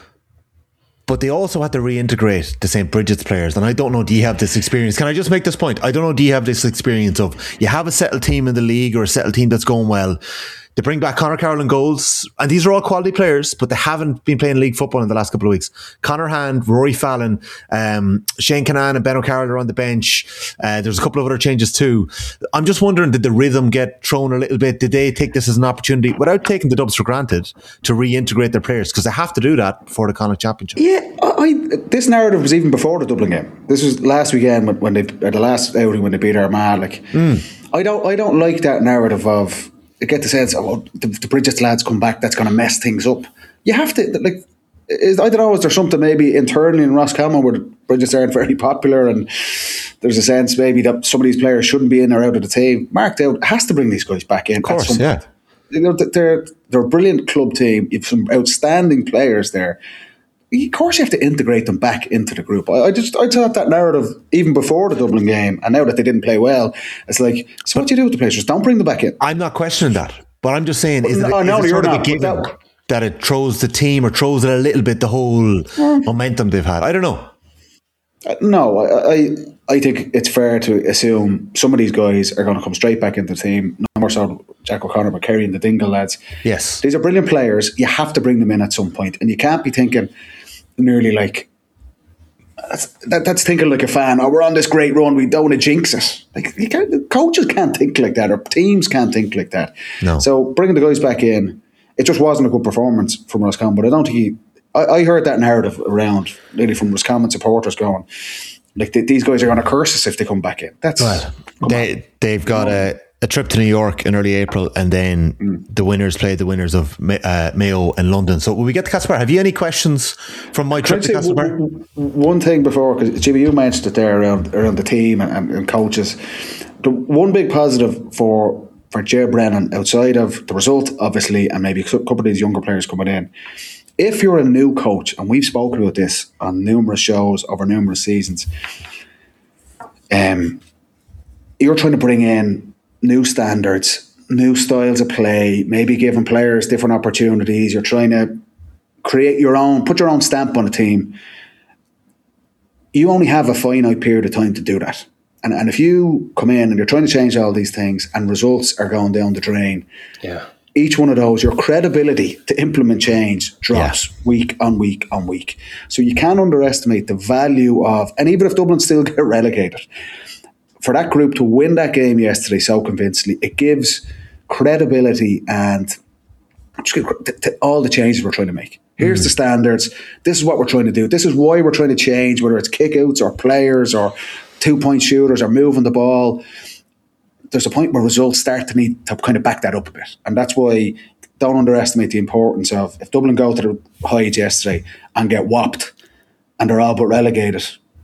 But they also had to reintegrate the Saint Bridget's players. And I don't know, do you have this experience? Can I just make this point? I don't know, do you have this experience of you have a settled team in the league or a settled team that's going well? They bring back Conor Carroll in goals, and these are all quality players, but they haven't been playing league football in the last couple of weeks. Conor Hand, Rory Fallon, um, Shane Canan and Ben O'Carroll are on the bench. Uh, there's a couple of other changes too. I'm just wondering, did the rhythm get thrown a little bit? Did they take this as an opportunity, without taking the Dubs for granted, to reintegrate their players? Because they have to do that for the Connacht Championship. Yeah, I, I, this narrative was even before the Dublin game. This was last weekend when, when they, or the last outing when they beat Armagh. Like, mm. I don't, I don't like that narrative of. I get the sense, oh, the, the Bridget's lads come back, that's going to mess things up. You have to, like, is, I don't know, is there something maybe internally in Roscommon where the Bridgets aren't very popular and there's a sense maybe that some of these players shouldn't be in or out of the team? Mark Dowd has to bring these guys back in. Of course, at some yeah. point. You know, they're, they're a brilliant club team. You have some outstanding players there. Of course, you have to integrate them back into the group. I, I just I thought that narrative even before the Dublin game, and now that they didn't play well, it's like, so what do you do with the players? Just don't bring them back in. I'm not questioning that, but I'm just saying, is No, it, is no, it you're sort of not, a given but that- that it throws the team or throws it a little bit, the whole momentum they've had? I don't know. Uh, no, I, I I think it's fair to assume some of these guys are going to come straight back into the team. No more so Jack O'Connor, but Kerry and the Dingle lads. Yes. These are brilliant players. You have to bring them in at some point, and you can't be thinking nearly like that's, that, that's thinking like a fan. Oh, we're on this great run. We don't want to jinx it. Like you can't, coaches can't think like that, or teams can't think like that. No. So bringing the guys back in, it just wasn't a good performance from Roscommon. But I don't think he. I, I heard that narrative around really from Roscommon supporters going, like th- these guys are going to curse us if they come back in. That's Well, they they've got a, a trip to New York in early April, and then mm. the winners play the winners of uh, Mayo and London. So when we get to Castlebar, have you any questions from my trip to Castlebar? One, one thing before, because Jimmy, you mentioned it there around around the team and, and, and coaches. The one big positive for for Ger Brennan, outside of the result, obviously, and maybe a couple of these younger players coming in. If you're a new coach, and we've spoken about this on numerous shows over numerous seasons, um, you're trying to bring in new standards, new styles of play, maybe giving players different opportunities. You're trying to create your own, put your own stamp on a team. You only have a finite period of time to do that. And and if you come in and you're trying to change all these things and results are going down the drain, yeah. each one of those, your credibility to implement change drops yeah. week on week on week. So you can't underestimate the value of, and even if Dublin still get relegated, for that group to win that game yesterday so convincingly, it gives credibility and to, to all the changes we're trying to make. Here's mm-hmm. the standards. This is what we're trying to do. This is why we're trying to change, whether it's kickouts or players or two-point shooters or moving the ball. There's a point where results start to need to kind of back that up a bit. And that's why don't underestimate the importance of, if Dublin go to the Hides yesterday and get whopped and they're all but relegated,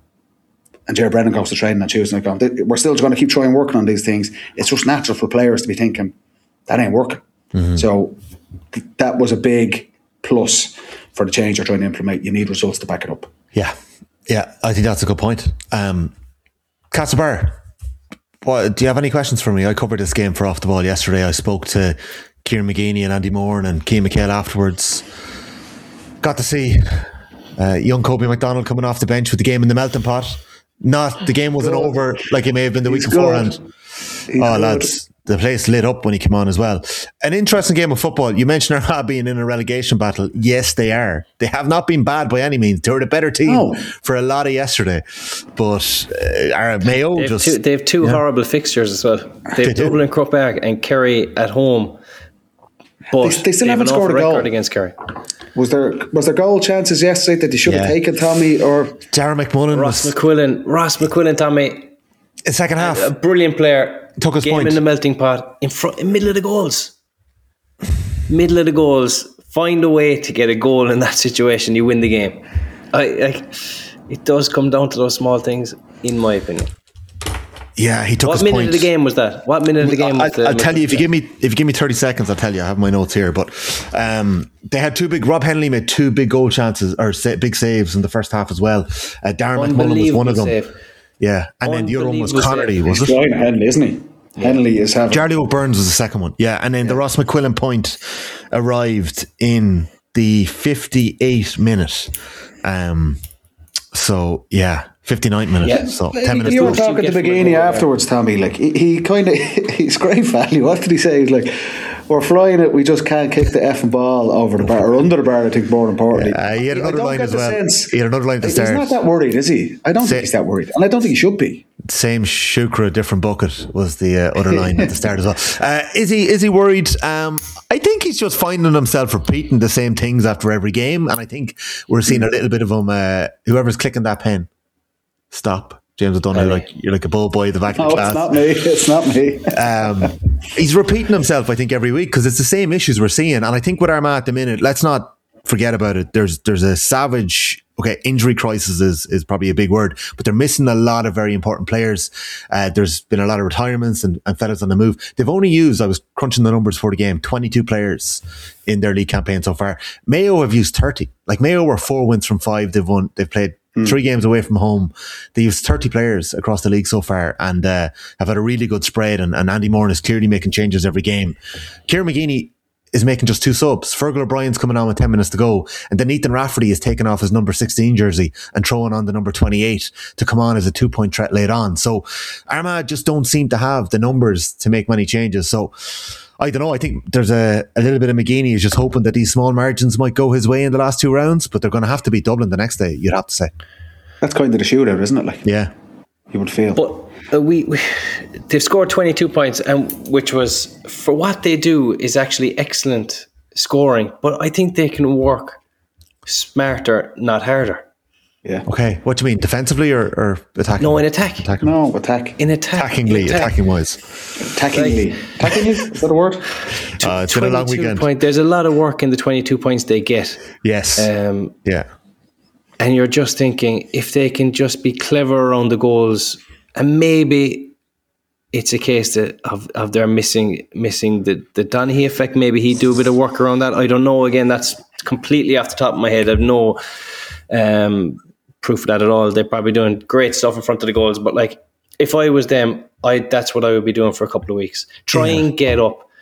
and Gerard Brennan goes to training on Tuesday night going, we're still going to keep trying working on these things. It's just natural for players to be thinking, that ain't working. Mm-hmm. So that was a big plus for the change you're trying to implement. You need results to back it up. Yeah. Yeah, I think that's a good point. Um, Castlebar, what, do you have any questions for me? I covered this game for Off the Ball yesterday. I spoke to Kieran McGeeney and Andy Moore and Keane McHale afterwards. Got to see uh, young Kobe McDonald coming off the bench with the game in the melting pot. Not the game wasn't good. Over like it may have been the He's week beforehand. Oh, good. Lads, the place lit up when he came on as well. An interesting game of football. You mentioned Armagh being in a relegation battle. Yes, they are. They have not been bad by any means. They were the better team no. for a lot of yesterday. But uh, Mayo they have just... Two, they have two yeah. horrible fixtures as well. They have they Dublin and Croke Park and Kerry at home. But they, they still they haven't have scored a goal against Kerry. Was there was there goal chances yesterday that they should yeah. have taken, Tommy? Or Darren McMullen, Ross was, McQuillan, Ross McQuillan, Tommy. In second half, a, a brilliant player. Took his game point in the melting pot in front, in middle of the goals. Middle of the goals. Find a way to get a goal in that situation. You win the game. I, I it does come down to those small things, in my opinion. Yeah, he took what his minute point. of the game was that? What minute of the game? I, was the, I'll tell you if you give me if you give me thirty seconds, I'll tell you. I have my notes here, but um, they had two big. Rob Henley made two big goal chances or sa- big saves in the first half as well. Uh, Darren McMullen was one of them. Save. Yeah, and then the other one was Connery, was it? He's Henley, isn't he? Yeah. Henley is having. Charlie O'Burns was the second one. Yeah, and then yeah. the Ross McQuillan point arrived in the fifty-eighth minute. Um, so yeah. fifty-ninth minute, yeah. so ten minutes. You were talking to McGeeney afterwards, Tommy. Like he, he kind of, he's great value. What did he say? He's like, we're flying it. We just can't kick the effing ball over the bar or under the bar. I think more importantly. Yeah, he had another line as well. Sense. He had another line to start. He's not that worried, is he? I don't Sa- think he's that worried, and I don't think he should be. Same Shukra, different bucket was the uh, other line at the start as well. Uh, is he? Is he worried? Um, I think he's just finding himself repeating the same things after every game, and I think we're seeing a little bit of him. Uh, whoever's clicking that pen. Stop, James O'Donnell. Like you're like a bull boy at the back no, of the class. It's not me. It's not me. um, he's repeating himself, I think, every week because it's the same issues we're seeing. And I think with Armagh at the minute, let's not forget about it. There's there's a savage. Okay, injury crisis is, is probably a big word, but they're missing a lot of very important players. Uh, there's been a lot of retirements and, and fellas on the move. They've only used, I was crunching the numbers for the game, twenty-two players in their league campaign so far. Mayo have used thirty. Like Mayo were four wins from five. They've won. They've played mm. three games away from home. They used thirty players across the league so far and uh, have had a really good spread. And, and Andy Moran is clearly making changes every game. Kieran McGeeney is making just two subs. Fergal O'Brien's coming on with ten minutes to go, and then Ethan Rafferty is taking off his number sixteen jersey and throwing on the number twenty-eight to come on as a two-point threat late on. So Armagh just don't seem to have the numbers to make many changes. So I don't know. I think there's a, a little bit of McGeeney is just hoping that these small margins might go his way in the last two rounds, but they're going to have to beat Dublin the next day, you'd have to say. That's kind of the shootout, isn't it? Like, yeah. You would feel. But uh, we, we they've scored twenty-two points, and which was for what they do is actually excellent scoring. But I think they can work smarter, not harder. Yeah. Okay. What do you mean, defensively or, or attacking? No, in attack. Attacking. No, attack. In attack. Attackingly, in attack. attacking wise. Attackingly. Like, attackingly? Is that a word? Uh, it's been a long weekend. Point, there's a lot of work in the twenty-two points they get. Yes. Um, yeah. And you're just thinking, if they can just be clever around the goals, and maybe it's a case that of, of their missing missing the, the Donaghy effect. Maybe he'd do a bit of work around that. I don't know. Again, that's completely off the top of my head. I have no um, proof of that at all. They're probably doing great stuff in front of the goals. But like, if I was them, I that's what I would be doing for a couple of weeks. Try yeah. and get up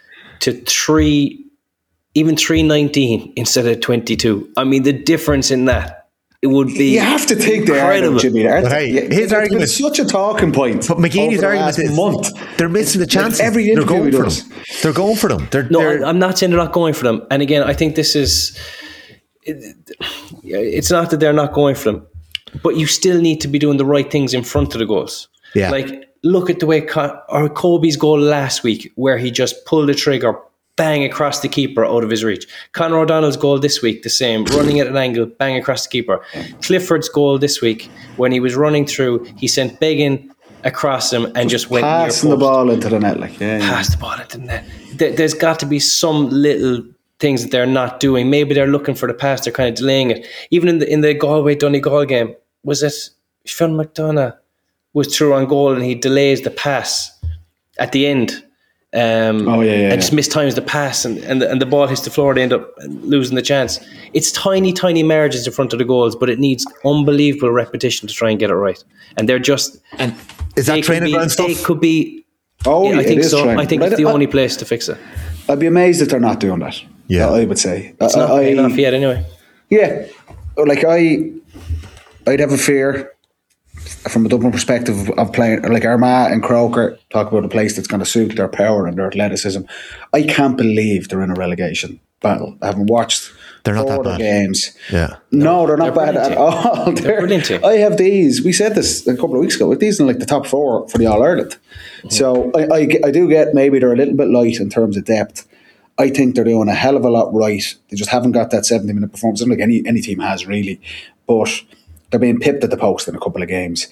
to three, even three nineteen instead of twenty-two. I mean, the difference in that. It would be You have to think they are, though, Jimmy. But hey, his it's argument- been such a talking point. But McGeeney's over the argument last is month. they're missing the chances. Like every they're interview going he for does. them. They're going for them. They're, No, they're, I'm not saying they're not going for them. And again, I think this is, it, it's not that they're not going for them, but you still need to be doing the right things in front of the goals. Yeah. Like, look at the way Co- or Kobe's goal last week, where he just pulled the trigger, bang across the keeper out of his reach. Conor O'Donnell's goal this week, the same, running at an angle, bang across the keeper. Clifford's goal this week, when he was running through, he sent Beggin across him and just went near Passing the post. ball into the net, like yeah, yeah. Pass the ball into the net. There, there's got to be some little things that they're not doing. Maybe they're looking for the pass, they're kind of delaying it. Even in the in the Galway Donegal game, was it Fionn McDonough was through on goal and he delays the pass at the end. Um, Oh, yeah, yeah, and yeah. just mistimes the pass and, and, the, and the ball hits the floor, they end up losing the chance. It's tiny, tiny margins in front of the goals, but it needs unbelievable repetition to try and get it right. And they're just... and is they that could training be, ground They stuff? could be... Oh, yeah, I it think is so. training. I think But it's the I- only place to fix it. I'd be amazed if they're not doing that. Yeah. I would say It's I, not I, paying off yet anyway. Yeah, like I, I'd have a fear from a Dublin perspective of, of playing like Armagh and Croker. Talk about a place that's going to suit their power and their athleticism. I can't believe they're in a relegation battle. I haven't watched They're not four that of the bad. games. Yeah. No, they're not they're bad at brilliant all. They're, brilliant team. I have these. We said this a couple of weeks ago. With these in like the top four for the All Ireland. So I, I, I do get maybe they're a little bit light in terms of depth. I think they're doing a hell of a lot right. They just haven't got that seventy minute performance. I don't think any any team has really, but they're being pipped at the post in a couple of games.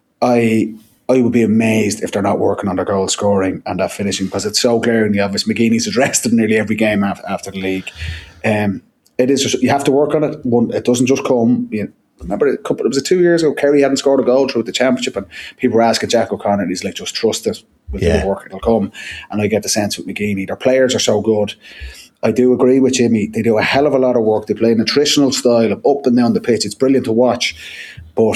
I I would be amazed if they're not working on their goal scoring and that finishing, because it's so glaringly obvious. McGeeney's addressed it in nearly every game after, after the league. Um, it is just, you have to work on it. One, it doesn't just come. You know, remember a couple? It was a two years ago. Kerry hadn't scored a goal throughout the championship, and people were asking Jack O'Connor, and he's like, "Just trust it. We'll Yeah. do the work. It'll come." And I get the sense with McGeeney, their players are so good. I do agree with Jimmy. They do a hell of a lot of work. They play an attritional style of up and down the pitch. It's brilliant to watch, but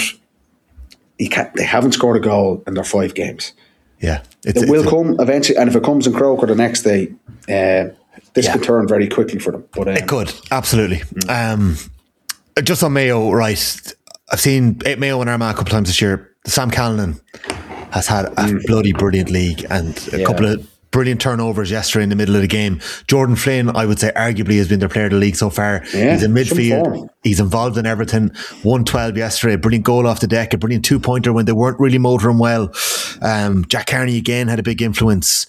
you can't, they haven't scored a goal in their five games. Yeah. It's, It will it's a- come eventually, and if it comes in Croker the next day, uh, this Yeah. could turn very quickly for them. But um, It could, absolutely. Um, just on Mayo, right? I've seen eight Mayo and Armagh a couple of times this year. Sam Callanan has had a bloody brilliant league and a Yeah. couple of brilliant turnovers yesterday in the middle of the game. Jordan Flynn, I would say, arguably has been their player of the league so far. Yeah, He's in some midfield. form. He's involved in everything. one twelve yesterday. A brilliant goal off the deck. A brilliant two-pointer when they weren't really motoring well. Um, Jack Carney again had a big influence.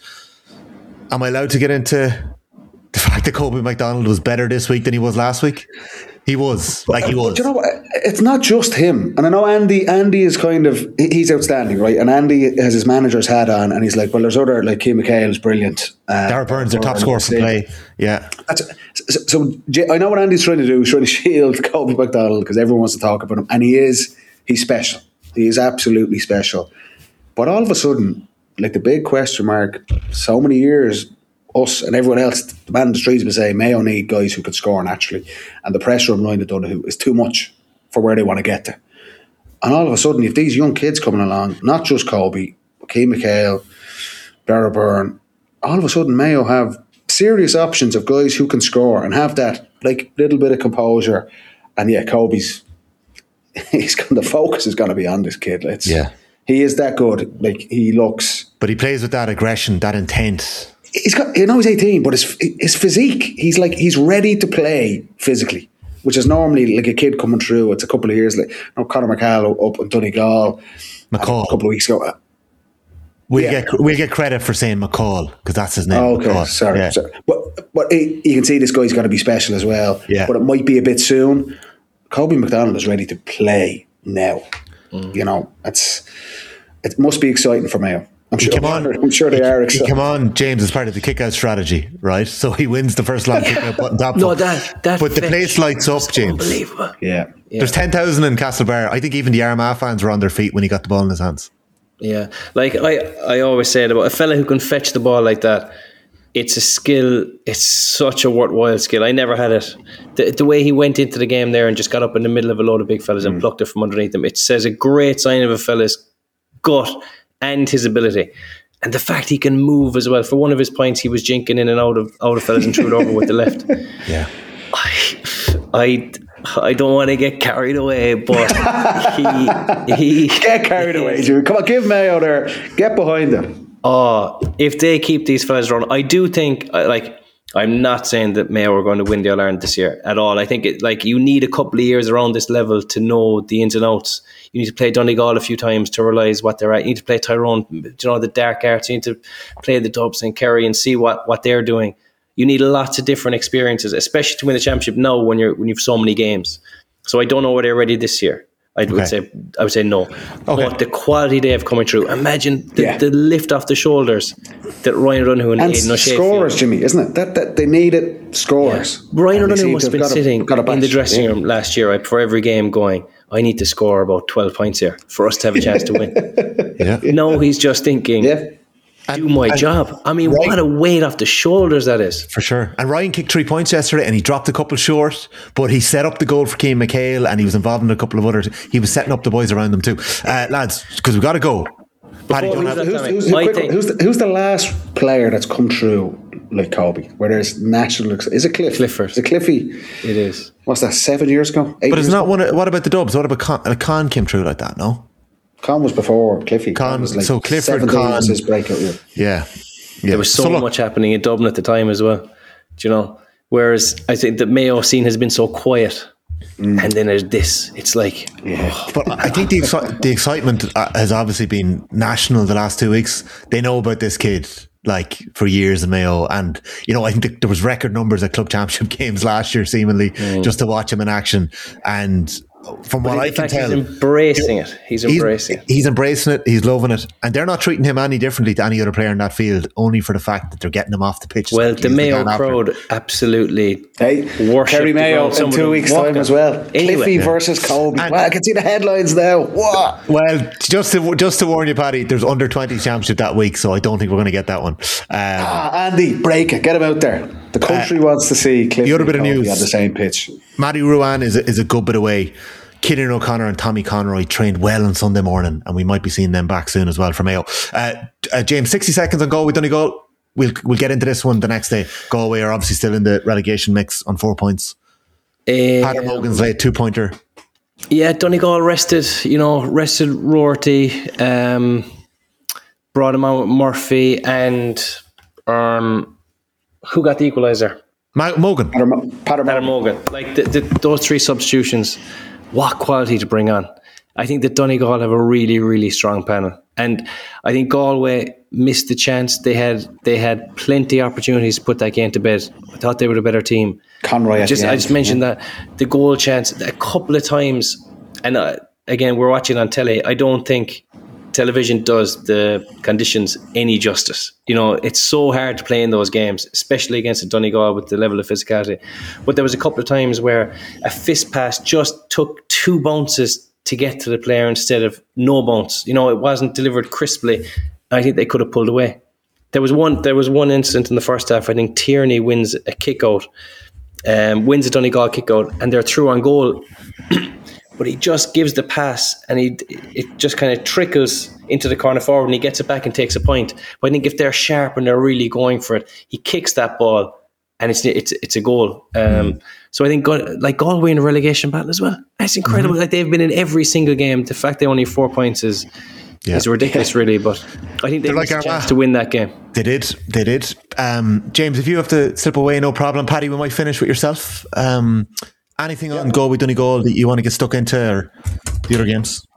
Am I allowed to get into the fact that Kobe McDonald was better this week than he was last week? He was. Like he was. But you know what? It's not just him. And I know Andy Andy is kind of, he- he's outstanding, right? And Andy has his manager's hat on, and he's like, well, there's other, like Keane McHale is brilliant. Uh, Darragh Burns, their top Burns scorer is for sick. play. Yeah. That's, so, so J- I know what Andy's trying to do. He's trying to shield Kobe McDonald because everyone wants to talk about him. And he is, he's special. He is absolutely special. But all of a sudden, like the big question mark, so many years, us and everyone else, the man in the streets would say, Mayo need guys who could score naturally. And the pressure on Ryan Donoghue is too much for where they want to get to. And all of a sudden, if these young kids coming along, not just Kobe, Keane McHale, Darragh Byrne, all of a sudden Mayo have serious options of guys who can score and have that like little bit of composure. And yeah, Kobe's he's going the focus is going to be on this kid. It's, Yeah. he is that good. Like he looks. But he plays with that aggression, that intent. He's got. You know, he's eighteen, but his his physique. He's like he's ready to play physically, which is normally like a kid coming through. It's a couple of years like you know, Conor McCall up in Donegal McCall. a couple of weeks ago. We'll Yeah. get we'll get credit for saying McCall because that's his name. Oh, okay, McCall. sorry, Yeah. sorry. But but he, you can see this guy's got to be special as well. Yeah. But it might be a bit soon. Kobe McDonald is ready to play now. You know, it's it must be exciting for Mayo. I'm He sure. came on. I'm sure they he, are he excited. came on, James, as part of the kick-out strategy, right? So he wins the first long kick-out button top. No, that that but the fetch place lights up, was James. unbelievable. Yeah. Yeah. There's ten thousand in Castlebar. I think even the Armagh fans were on their feet when he got the ball in his hands. Yeah, like I, I always say about a fella who can fetch the ball like that. It's a skill. It's such a worthwhile skill. I never had it. The, the way he went into the game there and just got up in the middle of a load of big fellas and plucked it from underneath them. It says a great sign of a fella's gut and his ability. And the fact he can move as well. For one of his points, he was jinking in and out of out of fellas and threw it over with the left. Yeah. I, I, I don't want to get carried away, but he, he Get carried away, Jimmy. Come on, give Mayo there. Get behind him. Oh, if they keep these fellas running, I do think, like, I'm not saying that Mayo are going to win the All-Ireland this year at all. I think it, like, you need a couple of years around this level to know the ins and outs. You need to play Donegal a few times to realise what they're at. You need to play Tyrone, you know, the dark arts. You need to play the Dubs and Kerry and see what, what they're doing. You need lots of different experiences, especially to win the championship now when you're when you've so many games. So I don't know whether they're ready this year. I would Okay. say I would say no. Okay. But the quality they have coming through. Imagine the, Yeah. the lift off the shoulders that Ryan Runhu and, And Aidan O'Shea scorers, feel. Jimmy, isn't it? That, that they needed scorers. Ryan And they Runhu seem must to have been got a- sitting got a in the batch. dressing Yeah. room last year, right, before every game going, I need to score about twelve points here for us to have a chance to win. Yeah. No, he's just thinking, Yeah. do my and- job. I mean, Right. what a weight off the shoulders that is. For sure. And Ryan kicked three points yesterday and he dropped a couple short, but he set up the goal for Keane McHale and he was involved in a couple of others. He was setting up the boys around them too. Uh, lads, because we've got to go. Paddy, Before don't we have, do Who's, that, who's, I quick- think- who's, the, who's the last player that's come through like Kobe, where there's natural? Is it Cliff? Clifford. Is it Cliffy? It is. What's that? Seven years ago? Eight but it's years not ago? one. Of, what about the Dubs? What about Con? Uh, Con came through like that, no? Con was before Cliffy. Con- was like so Clifford, seventeen Con- was his breakout year. Yeah. Yeah. There was so, look, much happening in Dublin at the time as well. Do you know? Whereas I think the Mayo scene has been so quiet. Mm. And then there's this. It's like, But I think the exci- the excitement uh, has obviously been national the last two weeks. They know about this kid like for years in Mayo, and you know I think th- there was record numbers at club championship games last year, seemingly just to watch him in action. And from what I in can fact, tell, he's embracing it. He's embracing he's, it. he's embracing it. He's loving it, and they're not treating him any differently to any other player in that field, only for the fact that they're getting him off the pitch. as Well, quickly the as they Mayo can after. crowd absolutely Hey, worship Kerry the Mayo ground. Some in of two them weeks' walk time it. as well. Anyway. Cliffy versus Kobe. And- Well, I can see the headlines now. What? Well, just to just to warn you, Paddy, there's under twenty championship that week, so I don't think we're going to get that one. Um, Ah, Andy, break it. Get him out there. The country wants to see Cliffy the other bit of and Kobe news- on the same pitch. Matty Ruan is a, is a good bit away. Kieran O'Connor and Tommy Conroy trained well on Sunday morning, and we might be seeing them back soon as well for Mayo. Uh, uh, James, sixty seconds on goal with Donegal. We'll we'll get into this one the next day. Galway are obviously still in the relegation mix on four points. Paddy Um, Morgan's late two pointer. Yeah, Donegal rested, you know, rested Rorty, um, brought him out with Murphy, and um, who got the equaliser? Ma- Morgan. Patter, Patter, Peter Morgan. Like the, the, those three substitutions, what quality to bring on. I think that Donegal have a really, really strong panel. And I think Galway missed the chance. They had they had plenty of opportunities to put that game to bed. I thought they were a better team. Conroy at Just, the I end, just mentioned yeah. that the goal chance a couple of times, and uh, again we're watching on telly. I don't think television does the conditions any justice. You know, it's so hard to play in those games, especially against a Donegal with the level of physicality. But there was a couple of times where a fist pass just took two bounces to get to the player instead of no bounce. You know, it wasn't delivered crisply. I think they could have pulled away. There was one. There was one incident in the first half. I think Tierney wins a kick out. Um, wins a Donegal kick out, and they're through on goal. But he just gives the pass, and he it just kind of trickles into the corner forward, and he gets it back and takes a point. But I think if they're sharp and they're really going for it, he kicks that ball, and it's it's it's a goal. Um, mm. So I think like Galway in a relegation battle as well. That's incredible. Mm-hmm. Like they've been in every single game. The fact they only have four points is yeah. is ridiculous, yeah. really. But I think they have like a chance to win that game. They did. They did. Um, James, if you have to slip away, no problem. Paddy, we might finish with yourself. Um, anything yeah. on Galway Donegal that you want to get stuck into, or the other games?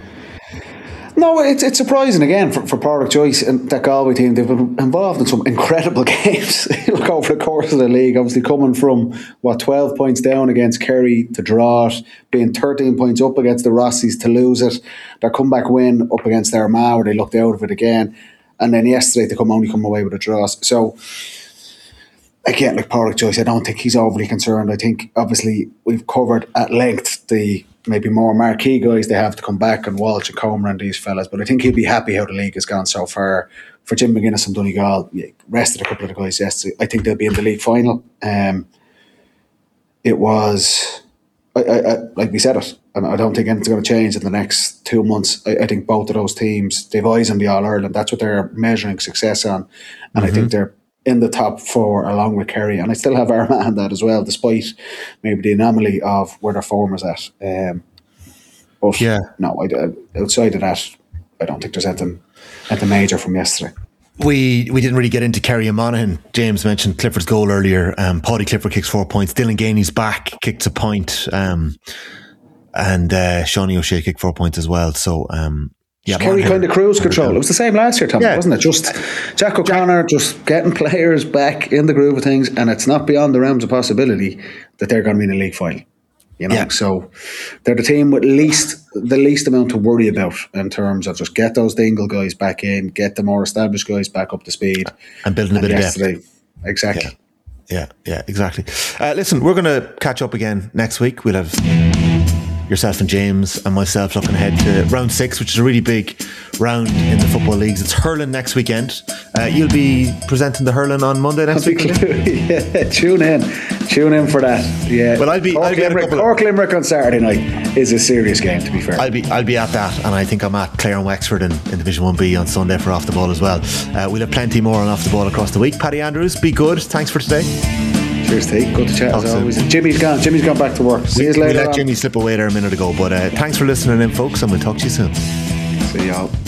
No, it's it's surprising again for, for Pádraig Joyce and that Galway team. They've been involved in some incredible games. Look over the course of the league, obviously coming from what twelve points down against Kerry to draw it, being thirteen points up against the Rossies to lose it, their comeback win up against their Armagh where they looked out of it again, and then yesterday they come only come away with a draw. So again, like Pádraig Joyce, I don't think he's overly concerned. I think obviously we've covered at length the maybe more marquee guys they have to come back, and Walsh and Comer and these fellas, but I think he'll be happy how the league has gone so far. For Jim McGuinness and Donegal, yeah, rested a couple of the guys yesterday. I think they'll be in the league final. Um, it was I, I, I, like we said it, and I don't think anything's going to change in the next two months. I, I think both of those teams, they've eyes on the All Ireland. That's what they're measuring success on, and mm-hmm. I think they're in the top four along with Kerry. And I still have Armagh on that as well, despite maybe the anomaly of where their form is at. Um, but yeah, no, I, outside of that, I don't think there's anything, anything major from yesterday. We we didn't really get into Kerry and Monaghan. James mentioned Clifford's goal earlier. Um, Paddy Clifford kicks four points. Dylan Gainey's back, kicked a point. Um, and uh, Shawnee O'Shea kicked four points as well. So, um, yeah. Kerry kind of cruise control. It was the same last year, Tom, yeah. wasn't it? Just Jack O'Connor just getting players back in the groove of things, and it's not beyond the realms of possibility that they're going to be in a league final. You know, yeah. So they're the team with least the least amount to worry about in terms of just get those Dingle guys back in, get the more established guys back up to speed, and building a bit of depth. Exactly. Yeah, yeah, yeah exactly. Uh, listen, we're going to catch up again next week. We'll have yourself and James and myself looking ahead to round six, which is a really big round in the football leagues. It's hurling next weekend. Uh, you'll be presenting the hurling on Monday next week. Yeah, tune in, tune in for that. Yeah. Well, I'll be. Cork, I'll be Limerick, Cork Limerick on Saturday night is a serious game. To be fair, I'll be. I'll be at that, and I think I'm at Clare and Wexford in, in Division One B on Sunday for Off the Ball as well. Uh, we'll have plenty more on Off the Ball across the week. Paddy Andrews, be good. Thanks for today. Cheers, T. Good to chat Talk as soon. always. Jimmy's gone. Jimmy's gone back to work. See we, you later. We let on. Jimmy slip away there a minute ago, but uh, thanks for listening in, folks, and we'll talk to you soon. See y'all.